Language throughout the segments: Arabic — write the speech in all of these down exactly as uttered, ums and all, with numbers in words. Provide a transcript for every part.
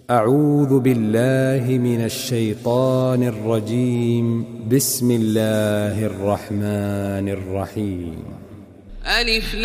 أعوذ بالله من الشيطان الرجيم. بسم الله الرحمن الرحيم. ألف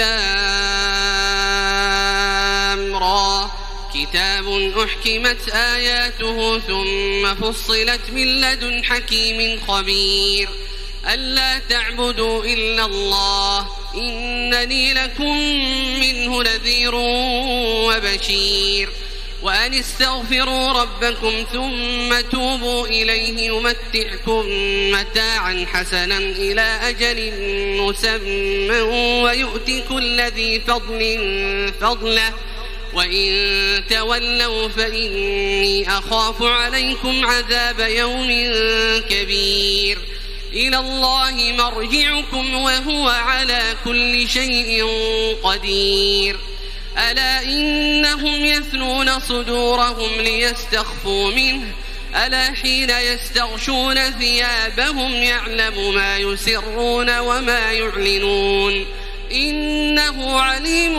لام را كتاب أحكمت آياته ثم فصلت من لدن حكيم خبير ألا تعبدوا إلا الله إنني لكم منه نذير وبشير وأن استغفروا ربكم ثم توبوا إليه يمتعكم متاعا حسنا إلى أجل مسمى ويؤتي كل ذي فضل فضله وإن تولوا فإني أخاف عليكم عذاب يوم كبير إلى الله مرجعكم وهو على كل شيء قدير ألا إنهم يثنون صدورهم ليستخفوا منه ألا حين يستغشون ثيابهم يعلم ما يسرون وما يعلنون إنه عليم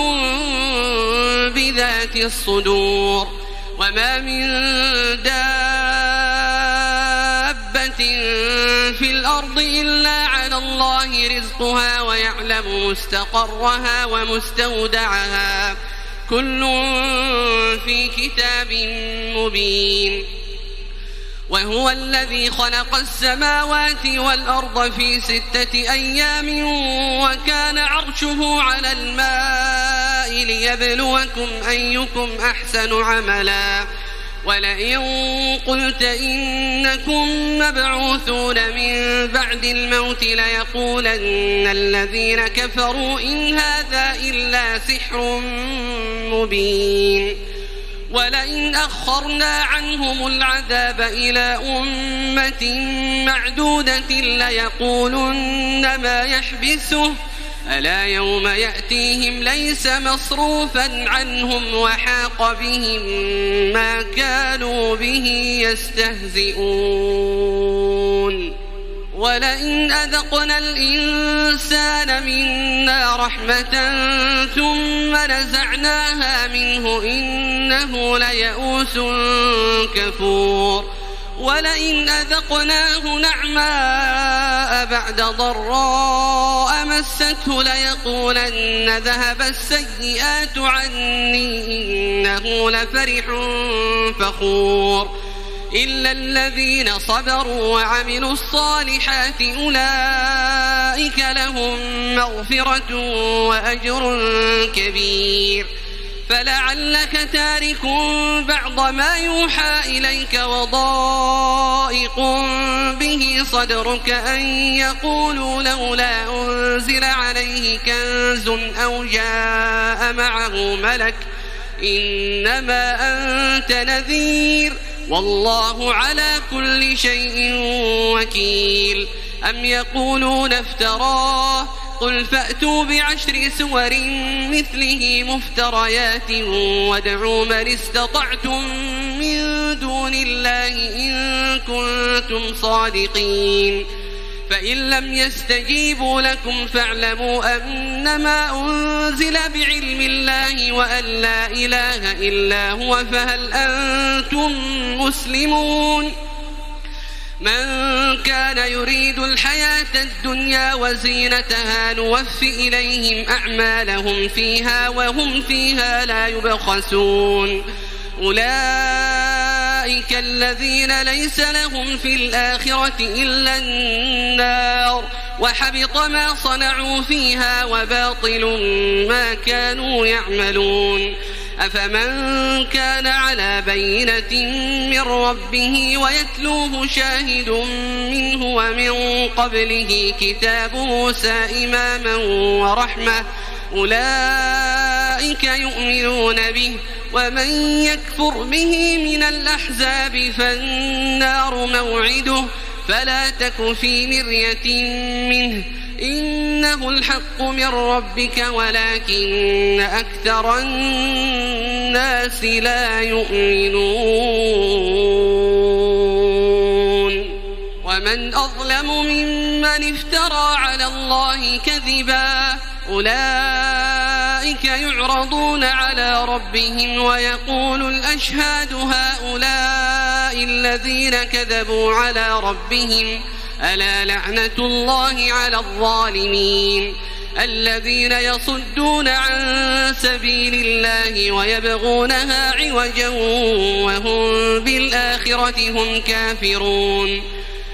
بذات الصدور وما من دابة في الأرض إلا على الله رزقها ويعلم مستقرها ومستودعها كل في كتاب مبين وهو الذي خلق السماوات والأرض في ستة أيام وكان عرشه على الماء ليبلوكم أيكم أحسن عملا ولئن قلت إنكم مبعوثون من بعد الموت ليقولن الذين كفروا إن هذا إلا سحر مبين ولئن أخرنا عنهم العذاب إلى أمة معدودة ليقولن ما يحبسه ألا يوم يأتيهم ليس مصروفا عنهم وحاق بهم ما كانوا به يستهزئون ولئن أذقنا الإنسان منا رحمة ثم نزعناها منه إنه ليئوس كفور ولئن أذقناه نعماء بعد ضراء مسته ليقولن ذهب السيئات عني إنه لفرح فخور إلا الذين صبروا وعملوا الصالحات أولئك لهم مغفرة وأجر كبير فلعلك تارك بعض ما يوحى إليك وضائق به صدرك أن يقولوا لولا أنزل عليه كنز أو جاء معه ملك إنما أنت نذير والله على كل شيء وكيل أم يقولون افتراه قل فأتوا بعشر سور مثله مفتريات وادعوا من استطعتم من دون الله إن كنتم صادقين فإن لم يستجيبوا لكم فاعلموا أنما أنزل بعلم الله وأن لا إله إلا هو فهل أنتم مسلمون من كان يريد الحياة الدنيا وزينتها نوف إليهم أعمالهم فيها وهم فيها لا يبخسون أولئك الذين ليس لهم في الآخرة إلا النار وحبط ما صنعوا فيها وباطل ما كانوا يعملون أفمن كان على بينة من ربه ويتلوه شاهد منه ومن قبله كتاب موسى إماما ورحمة أولئك يؤمنون به ومن يكفر به من الأحزاب فالنار موعده فلا تك في مرية منه إنه الحق من ربك ولكن أكثر الناس لا يؤمنون ومن أظلم ممن افترى على الله كذبا أولئك أولئك يعرضون على ربهم ويقول الأشهاد هؤلاء الذين كذبوا على ربهم ألا لعنة الله على الظالمين الذين يصدون عن سبيل الله ويبغونها عوجا وهم بالآخرة هم كافرون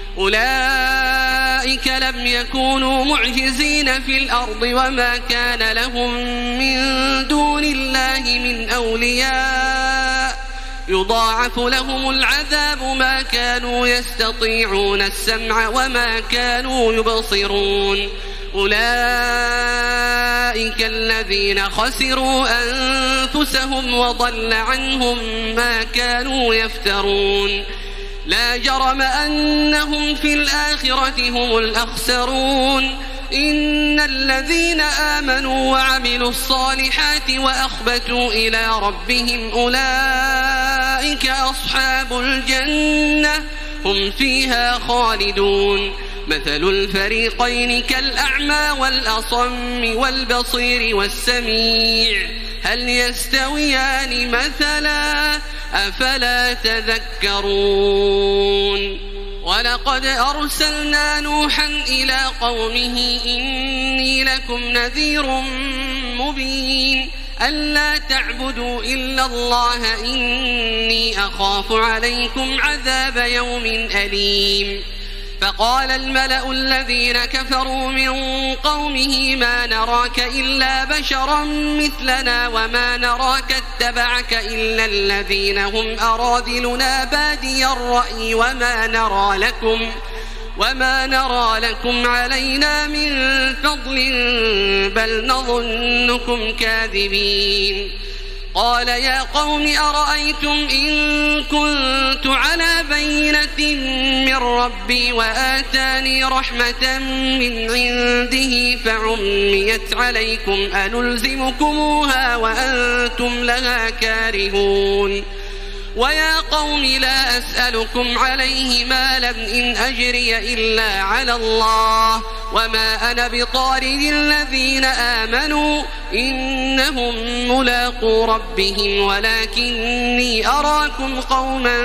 أولئك لم يكونوا معجزين في الأرض وما كان لهم من دون الله من أولياء يضاعف لهم العذاب ما كانوا يستطيعون السمع وما كانوا يبصرون أولئك الذين خسروا أنفسهم وضل عنهم ما كانوا يفترون لا جرم أنهم في الآخرة هم الأخسرون إن الذين آمنوا وعملوا الصالحات وأخبتوا إلى ربهم أولئك أصحاب الجنة هم فيها خالدون مثل الفريقين كالأعمى والأصم والبصير والسميع هل يستويان مثلا أفلا تذكرون ولقد أرسلنا نوحا إلى قومه إني لكم نذير مبين ألا تعبدوا إلا الله إني أخاف عليكم عذاب يوم أليم فقال الملأ الذين كفروا من قومه ما نراك إلا بشرا مثلنا وما نراك اتبعك إلا الذين هم أراذلنا بادي الرأي وما نرى لكم وما نرى لكم علينا من فضل بل نظنكم كاذبين قال يا قوم أرأيتم إن كنت على بينة من ربي وآتاني رحمة من عنده فعميت عليكم أنلزمكموها وأنتم لها كارهون ويا قوم لا أسألكم عليه مالا إن أجري إلا على الله وما أنا بطارد الذين آمنوا إنهم ملاقو ربهم ولكني أراكم قوما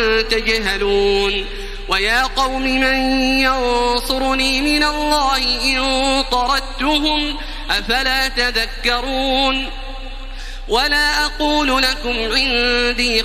تجهلون ويا قوم من ينصرني من الله إن طردتهم أفلا تذكرون ولا أقول لكم عندي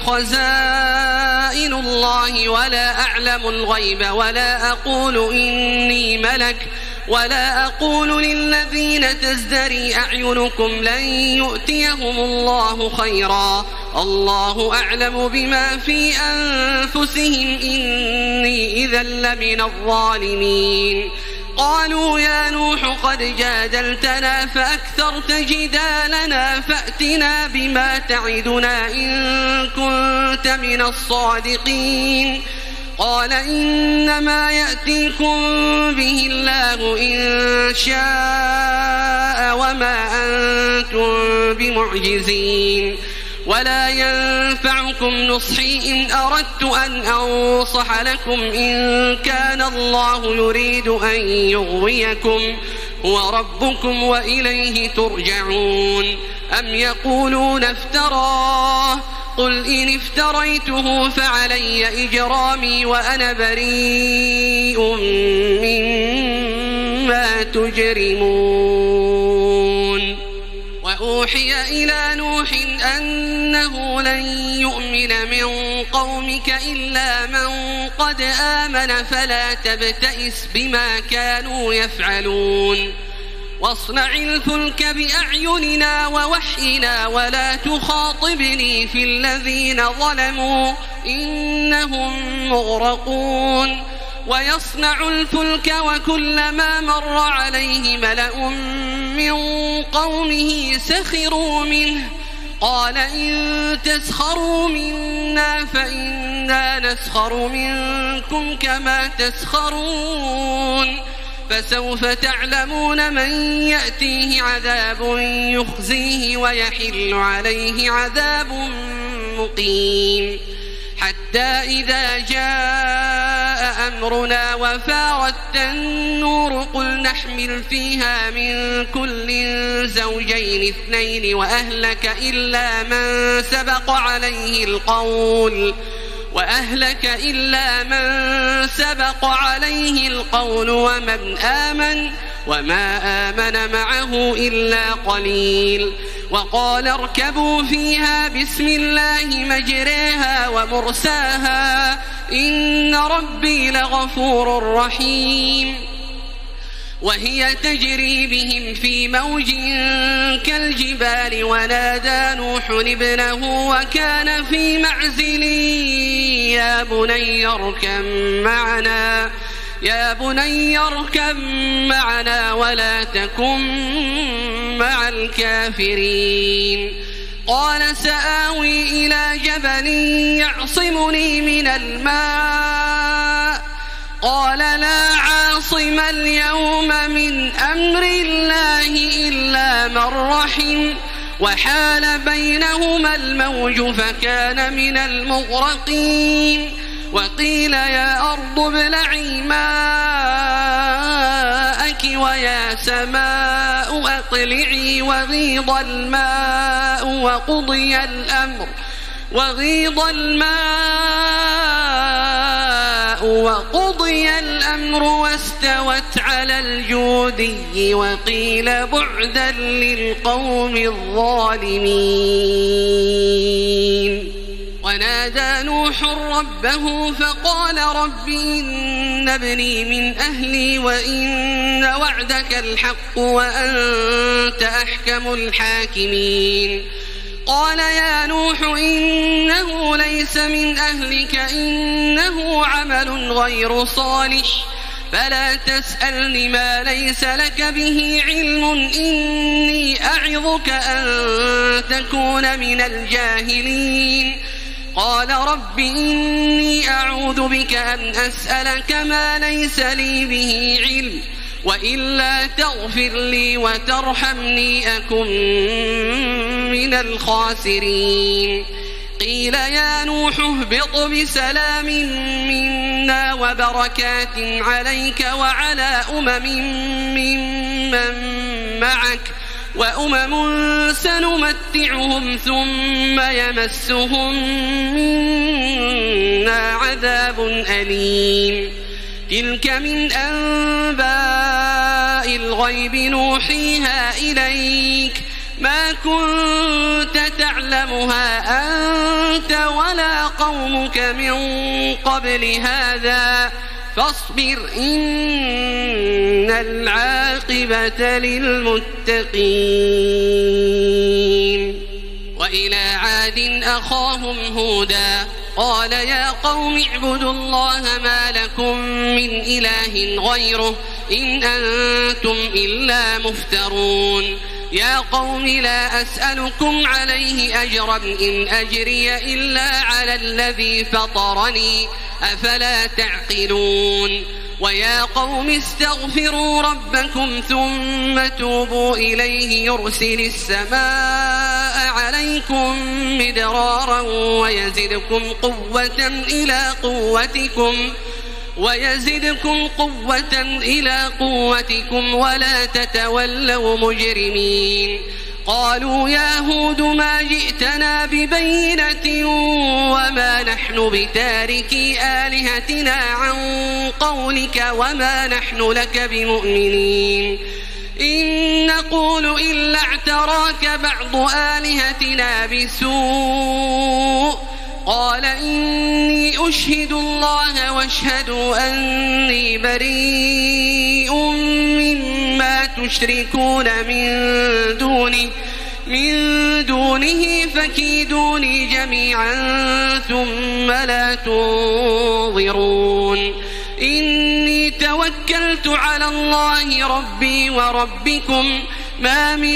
خزائن الله ولا أعلم الغيب ولا أقول إني ملك ولا أقول للذين تزدري أعينكم لن يؤتيهم الله خيرا الله أعلم بما في أنفسهم إني إذا لمن الظالمين قالوا يا نوح قد جادلتنا فأكثرت جدالنا فأتنا بما تعدنا إن كنت من الصادقين قال إنما يأتيكم به الله إن شاء وما أنتم بمعجزين ولا ينفعكم نصحي إن أردت أن أنصح لكم إن كان الله يريد أن يغويكم هو ربكم وإليه ترجعون أم يقولون افتراه قل إن افتريته فعلي إجرامي وأنا بريء مما تجرمون وأوحي إلى نوح أنه لن يؤمن من قومك إلا من قد آمن فلا تبتئس بما كانوا يفعلون واصنع الفلك بأعيننا ووحينا ولا تخاطبني في الذين ظلموا إنهم مغرقون ويصنع الفلك وكلما مر عليه ملأ من قومه سخروا منه قال إن تسخروا منا فإنا نسخر منكم كما تسخرون فسوف تعلمون من يأتيه عذاب يخزيه ويحل عليه عذاب مقيم حتى إذا جاء أمرنا وفارت النور قل نحمل فيها من كل زوجين اثنين وأهلك إلا من سبق عليه القول وأهلك إلا من سبق عليه القول ومن آمن وما آمن معه إلا قليل وقال اركبوا فيها بسم الله مجريها ومرساها إن ربي لغفور رحيم وهي تجري بهم في موج كالجبال ونادى نوح ابنه وكان في معزل يا بني اركب معنا يا بني اركب معنا ولا تكن مع الكافرين قال سآوي إلى جبل يعصمني من الماء قال لا عاصم اليوم من أمر الله إلا من رحم وحال بينهما الموج فكان من المغرقين وقيل يا أرض ابلعي ماءك ويا سماء أقلعي وغيض الماء وقضي الأمر وغيض الماء وقضي الأمر واستوت على الجودي وقيل بعدا للقوم الظالمين ونادى نوح ربه فقال رب إن ابني من أهلي وإن وعدك الحق وأنت أحكم الحاكمين قال يا نوح إنه ليس من أهلك إنه عمل غير صالح فلا تسألني ما ليس لك به علم إني أعظك أن تكون من الجاهلين قال رب إني أعوذ بك أن أسألك ما ليس لي به علم وإلا تغفر لي وترحمني أكن من الخاسرين قيل يا نوح اهبط بسلام منا وبركات عليك وعلى أمم ممن معك وأمم سنمتعهم ثم يمسهم منا عذاب أليم تلك من أنباء الغيب نوحيها إليك ما كنت تعلمها أنت ولا قومك من قبل هذا فاصبر إن العاقبة للمتقين وإلى عاد أخاهم هودا قال يا قوم اعبدوا الله ما لكم من إله غيره إن أنتم إلا مفترون يا قوم لا أسألكم عليه أجرا إن أجري إلا على الذي فطرني أفلا تعقلون ويا قوم استغفروا ربكم ثم توبوا إليه يرسل السماء عليكم مدرارا ويزدكم قوة إلى قوتكم ويزدكم قوة إلى قوتكم ولا تتولوا مجرمين قالوا يا هود ما جئتنا ببينة وما نحن بتاركي آلهتنا عن قولك وما نحن لك بمؤمنين إن نقول إلا اعتراك بعض آلهتنا بسوء قال إني أشهد الله واشهدوا أني بريء مما تشركون من دونه من دونه فكيدوني جميعا ثم لا تنظرون إني توكلت على الله ربي وربكم ما من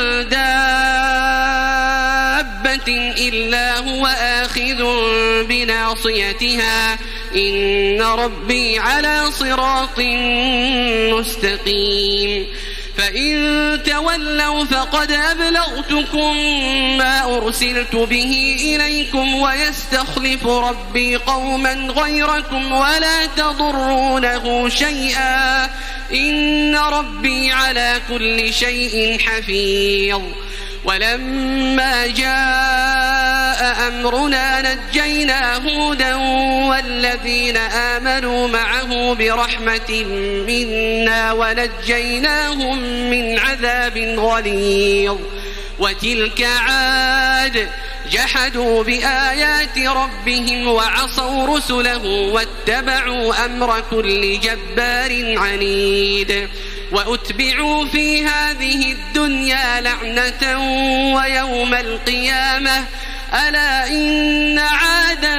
دابة إلا هو آخذ بناصيتها إن ربي على صراط مستقيم فإن تولوا فقد أبلغتكم ما أرسلت به إليكم ويستخلف ربي قوما غيركم ولا تضرونه شيئا إن ربي على كل شيء حفيظ. ولما جاء أمرنا نجينا هودا والذين آمنوا معه برحمة منا ونجيناهم من عذاب غليظ. وتلك عاد جحدوا بآيات ربهم وعصوا رسله واتبعوا أمر كل جبار عنيد. وأتبعوا في هذه الدنيا لعنة ويوم القيامة ألا إن عادا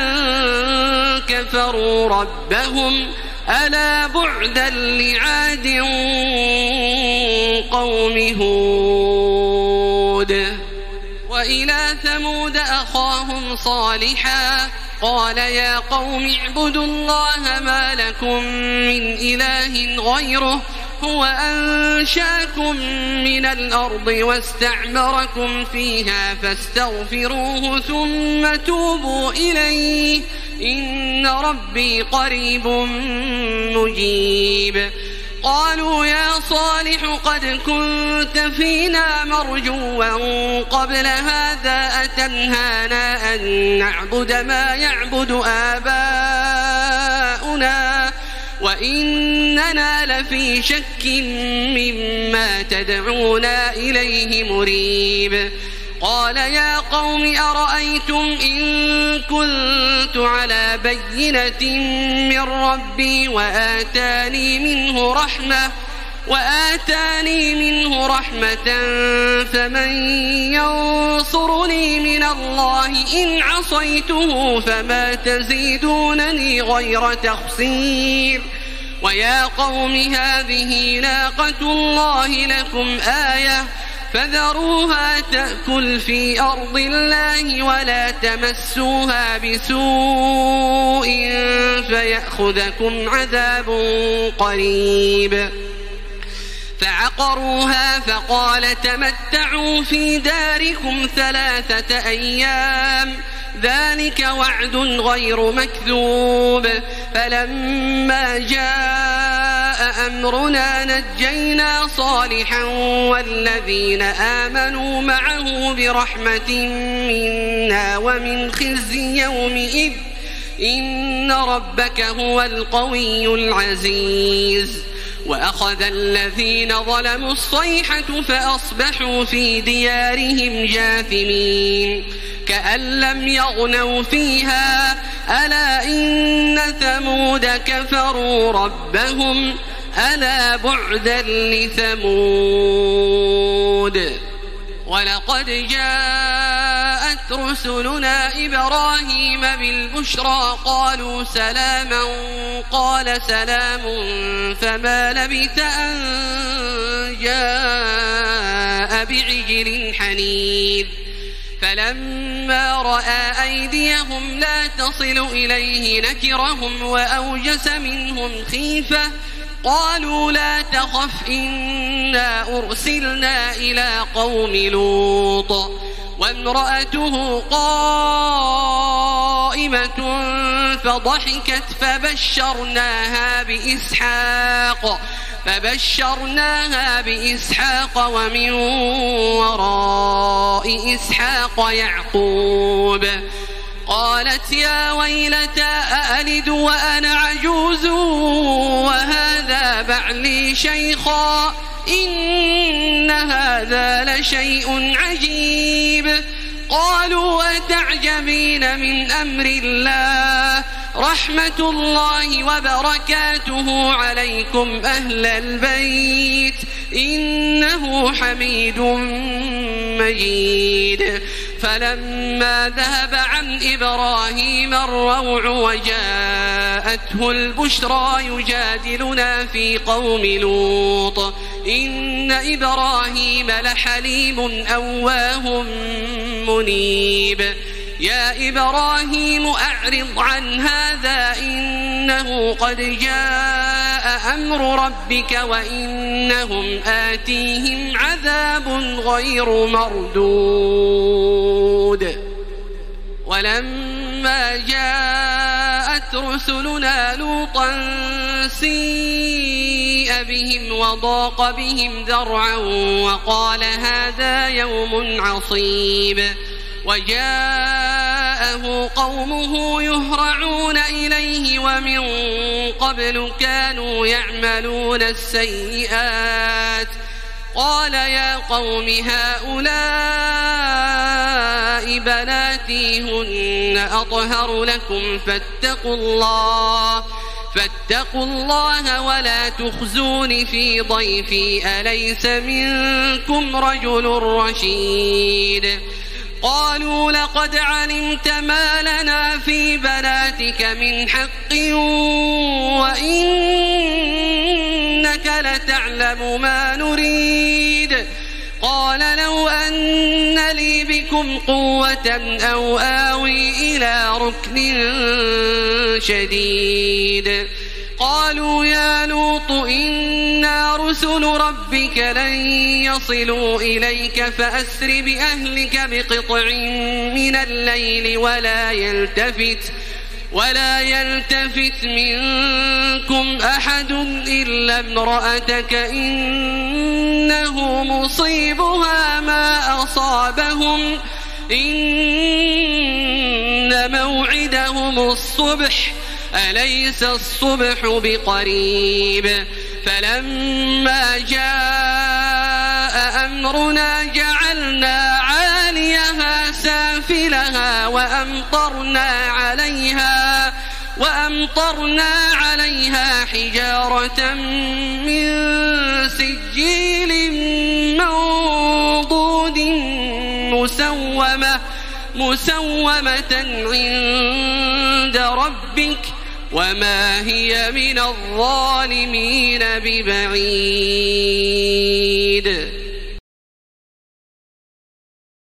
كفروا ربهم ألا بعدا لعاد قوم هود. وإلى ثمود أخاهم صالحا قال يا قوم اعبدوا الله ما لكم من إله غيره هو أنشاكم من الأرض واستعمركم فيها فاستغفروه ثم توبوا إليه إن ربي قريب مجيب. قالوا يا صالح قد كنت فينا مرجوا قبل هذا أتنهانا أن نعبد ما يعبد آباؤنا وإننا لفي شك مما تدعونا إليه مريب. قال يا قوم أرأيتم إن كنت على بينة من ربي وآتاني منه رحمة وآتاني منه رحمة فمن ينصرني من الله إن عصيته فما تزيدونني غير تخسير. ويا قوم هذه ناقة الله لكم آية فذروها تأكل في أرض الله ولا تمسوها بسوء فيأخذكم عذاب قريب. فعقروها فقال تمتعوا في داركم ثلاثة أيام ذلك وعد غير مكذوب. فلما جاء أمرنا نجينا صالحا والذين آمنوا معه برحمة منا ومن خزي يومئذ إن ربك هو القوي العزيز. وأخذ الذين ظلموا الصيحة فأصبحوا في ديارهم جاثمين كأن لم يغنوا فيها ألا إن ثمود كفروا ربهم ألا بعدا لثمود. ولقد جاءت رسلنا إبراهيم بالبشرى قالوا سلاما قال سلام فما لبث أن جاء بعجل حنيذ. فلما رأى أيديهم لا تصل إليه نكرهم وأوجس منهم خيفة قالوا لا تخف إنا أرسلنا إلى قوم لوط وامرأته قائمة فضحكت فبشرناها بإسحاق فبشرناها بإسحاق ومن وراء إسحاق يعقوب. قالت يا ويلتى أألد وأنا عجوز وهذا بعلي شيخا إن هذا لشيء عجيب. قالوا أتعجبين من أمر الله رحمة الله وبركاته عليكم أهل البيت إنه حميد مجيد. فلما ذهب عن إبراهيم الروع وجاءته البشرى يجادلنا في قوم لوط إن إبراهيم لحليم أواه منيب. يا إبراهيم أعرض عن هذا إنه قد جاء أمر ربك وإنهم آتيهم عذاب غير مردود ولما جاءت رسلنا لوطا سيء بهم وضاق بهم ذرعا وقال هذا يوم عصيب وجاءه قومه يهرعون إليه ومن قبل كانوا يعملون السيئات قال يا قوم هؤلاء بناتي هن أطهر لكم فاتقوا الله فاتقوا الله ولا تخزون في ضيفي أليس منكم رجل رشيد قالوا لقد علمت ما لنا في بناتك من حق وإنك لتعلم ما نريد قال لو أن لي بكم قوة أو آوي إلى ركن شديد قالوا يا لوط إنا رسل ربك لن يصلوا إليك فأسر بأهلك بقطع من الليل ولا يلتفت ولا يلتفت منكم أحد إلا امرأتك إنه مصيبها ما أصابهم إن موعدهم الصبح أليس الصبح بقريب فلما جاء أمرنا جعلنا عاليها سافلها وأمطرنا عليها وأمطرنا عليها حجارة من سجيل منضود مسومة مسومة عند ربك وما هي من الظالمين ببعيد.